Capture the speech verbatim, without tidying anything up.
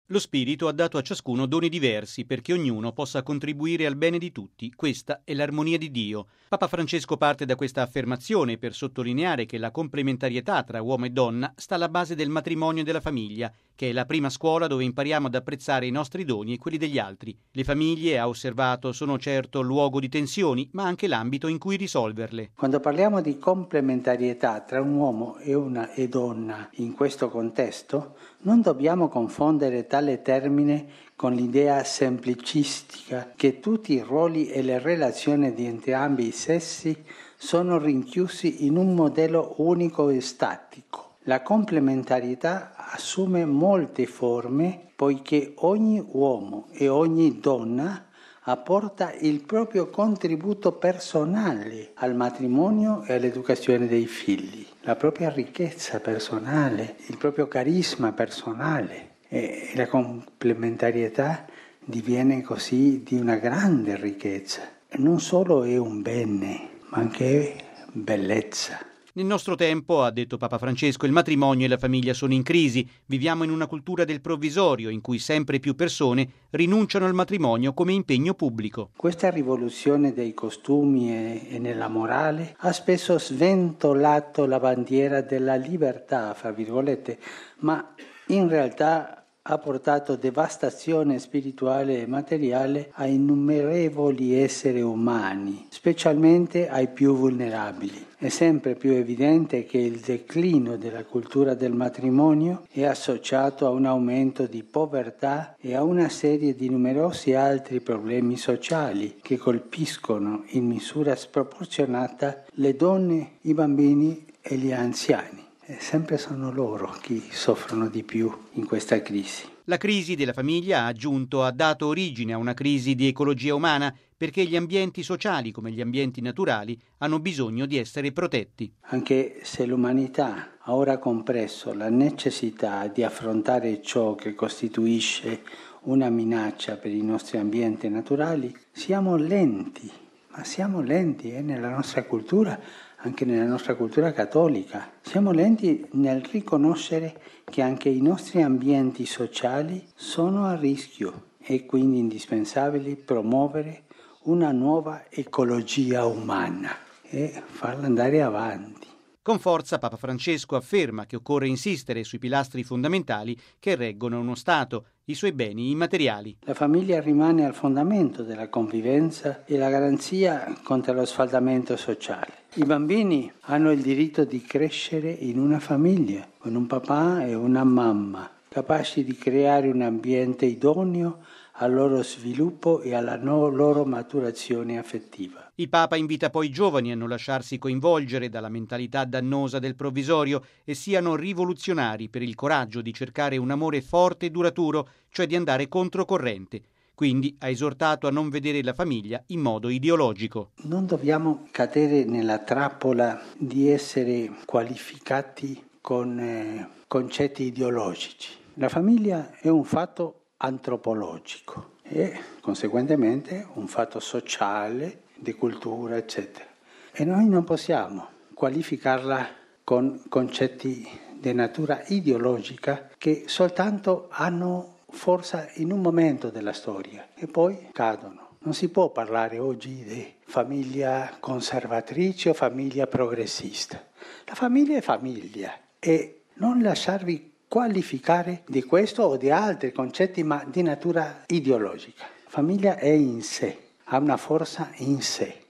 Lo Spirito ha dato a ciascuno doni diversi perché ognuno possa contribuire al bene di tutti. Questa è l'armonia di Dio. Papa Francesco parte da questa affermazione per sottolineare che la complementarietà tra uomo e donna sta alla base del matrimonio e della famiglia, che è la prima scuola dove impariamo ad apprezzare i nostri doni e quelli degli altri. Le famiglie, ha osservato, sono certo luogo di tensioni, ma anche l'ambito in cui risolverle. Quando parliamo di complementarietà tra un uomo e una e donna in questo contesto, non dobbiamo confondere tale termine con l'idea semplicistica che tutti i ruoli e le relazioni di entrambi i sessi sono rinchiusi in un modello unico e statico. La complementarietà assume molte forme poiché ogni uomo e ogni donna apporta il proprio contributo personale al matrimonio e all'educazione dei figli, la propria ricchezza personale, il proprio carisma personale. E la complementarietà diviene così di una grande ricchezza. Non solo è un bene, ma anche bellezza. Nel nostro tempo, ha detto Papa Francesco, il matrimonio e la famiglia sono in crisi. Viviamo in una cultura del provvisorio in cui sempre più persone rinunciano al matrimonio come impegno pubblico. Questa rivoluzione dei costumi e, e nella morale ha spesso sventolato la bandiera della libertà, fra virgolette, ma in realtà ha portato devastazione spirituale e materiale a innumerevoli esseri umani, specialmente ai più vulnerabili. È sempre più evidente che il declino della cultura del matrimonio è associato a un aumento di povertà e a una serie di numerosi altri problemi sociali che colpiscono in misura sproporzionata le donne, i bambini e gli anziani. E sempre sono loro chi soffrono di più in questa crisi. La crisi della famiglia, ha aggiunto, ha dato origine a una crisi di ecologia umana perché gli ambienti sociali, come gli ambienti naturali, hanno bisogno di essere protetti. Anche se l'umanità ha ora compreso la necessità di affrontare ciò che costituisce una minaccia per i nostri ambienti naturali, siamo lenti, ma siamo lenti eh, nella nostra cultura, anche nella nostra cultura cattolica. Siamo lenti nel riconoscere che anche i nostri ambienti sociali sono a rischio e quindi indispensabile promuovere una nuova ecologia umana e farla andare avanti. Con forza Papa Francesco afferma che occorre insistere sui pilastri fondamentali che reggono uno Stato, i suoi beni immateriali. La famiglia rimane al fondamento della convivenza e la garanzia contro lo sfaldamento sociale. I bambini hanno il diritto di crescere in una famiglia, con un papà e una mamma, capaci di creare un ambiente idoneo al loro sviluppo e alla no- loro maturazione affettiva. Il Papa invita poi i giovani a non lasciarsi coinvolgere dalla mentalità dannosa del provvisorio e siano rivoluzionari per il coraggio di cercare un amore forte e duraturo, cioè di andare controcorrente. Quindi ha esortato a non vedere la famiglia in modo ideologico. Non dobbiamo cadere nella trappola di essere qualificati con eh, concetti ideologici. La famiglia è un fatto antropologico e conseguentemente un fatto sociale, di cultura, eccetera. E noi non possiamo qualificarla con concetti di natura ideologica che soltanto hanno forza in un momento della storia e poi cadono. Non si può parlare oggi di famiglia conservatrice o famiglia progressista. La famiglia è famiglia e non lasciarvi qualificare di questo o di altri concetti, ma di natura ideologica. Famiglia è in sé, ha una forza in sé.